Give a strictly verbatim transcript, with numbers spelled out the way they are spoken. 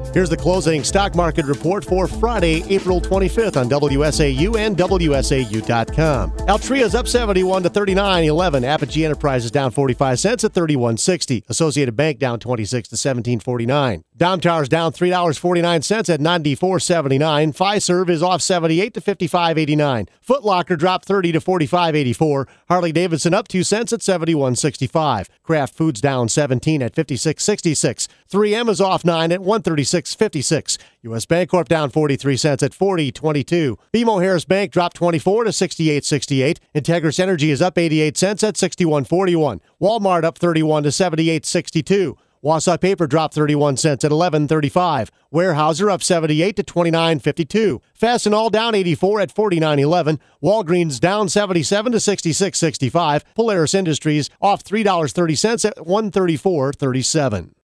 Here's the closing stock market report for Friday, April twenty-fifth on W S A U and W S A U dot com. Altria's up seventy-one to thirty-nine eleven. Apogee Enterprises down forty-five cents at thirty-one sixty. Associated Bank down twenty-six to seventeen forty-nine. Domtar's down three dollars and forty-nine cents at ninety-four seventy-nine. Fiserv is off seventy-eight to fifty-five eighty-nine. Foot Locker dropped thirty to forty-five eighty-four. Harley Davidson up two cents at seventy-one sixty-five. Kraft Foods down seventeen at fifty-six sixty-six. three M is off nine at one thirty-six fifty-six. U S Bancorp down forty-three cents at forty twenty-two. B M O Harris Bank dropped twenty-four to sixty-eight sixty-eight. Integris Energy is up eighty-eight cents at sixty-one forty-one. Walmart up thirty-one to seventy-eight sixty-two. Wausau Paper dropped thirty-one cents at eleven thirty-five. Weyerhaeuser up seventy-eight to twenty-nine fifty-two. Fastenal down eighty-four at forty-nine eleven. Walgreens down seventy-seven to sixty-six sixty-five. Polaris Industries off three dollars and thirty cents at one thirty-four thirty-seven.